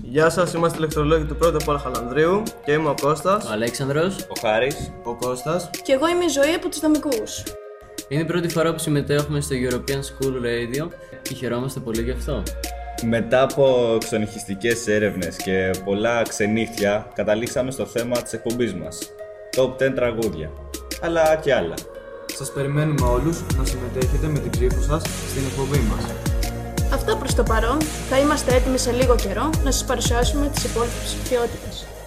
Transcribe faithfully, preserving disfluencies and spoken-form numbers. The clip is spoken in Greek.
Γεια σας, είμαστε ηλεκτρολόγοι του πρώτου Πόλα Χαλανδρίου και είμαι ο Κώστας, ο Αλέξανδρος, ο Χάρης, ο Κώστας και εγώ είμαι η Ζωή από τους Δομικούς. Είναι η πρώτη φορά που συμμετέχουμε στο European School Radio και χαιρόμαστε πολύ γι' αυτό. Μετά από ξενυχιστικές έρευνες και πολλά ξενύχτια, καταλήξαμε στο θέμα της εκπομπής μας. Top δέκα τραγούδια, αλλά και άλλα. Σας περιμένουμε όλους να συμμετέχετε με την ψήφο σας στην εκπομπή μας. Αυτό προς το παρόν, θα είμαστε έτοιμοι σε λίγο καιρό να σας παρουσιάσουμε τις υπόλοιπες ψηφιότητες.